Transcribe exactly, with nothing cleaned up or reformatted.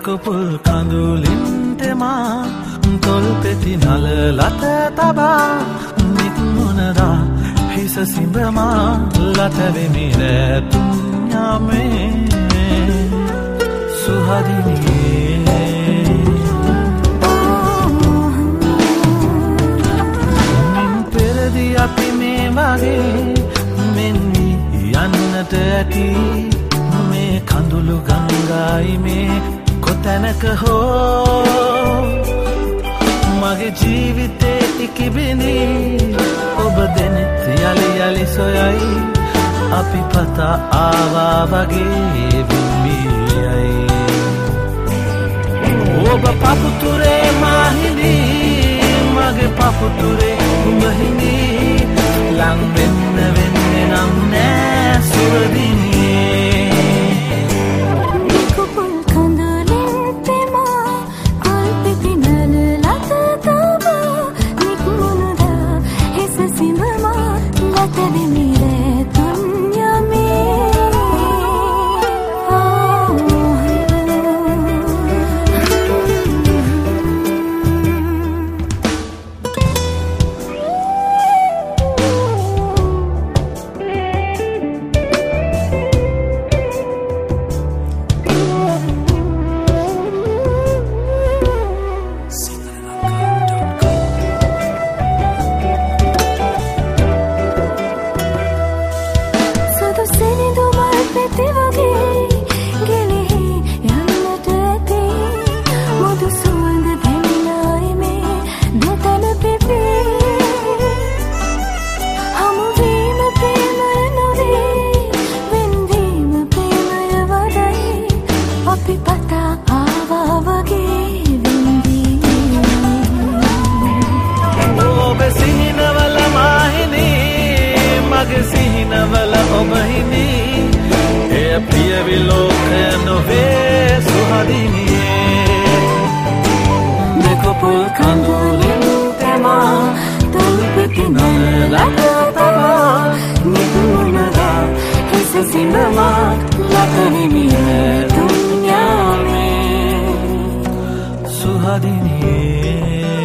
කොපුල් කඳුලින් තෙමා තොල් පෙති නල ලත තබා නික්මුණදා හිස සිඹමා ලතවෙමි රැතුම් යාමේ සුහදිනියේ මින් පෙරදි අපි මේ වගේ මෙන්වි යන්නට ඇති මේ කඳුළු ගංගායි මේ කොතැනක හෝ මගේ ජීවිතේ ඉකිබිඳි ඔබ දෙනෙත් යලි යලි සොයයි අපි පතා ආවා වගේ විම්බියයි ඔබ පපුතුරේ මාහිනි මගේ පපුතුරේ උඹහිනි ලං වෙන්න වෙන්නේ නම් නෑ සුවදිනියේ සිහිනවල ඔබහිනි එය ප්‍රිය විලෝකය නොවේ සුහදිනියේ දෙකොපුල් කඳුලින් තෙමා තොල්පෙති නලක තබා නිකුණදා හිස සිඹමා ලතනිමි දුන්යාමේ සුහදිනියේ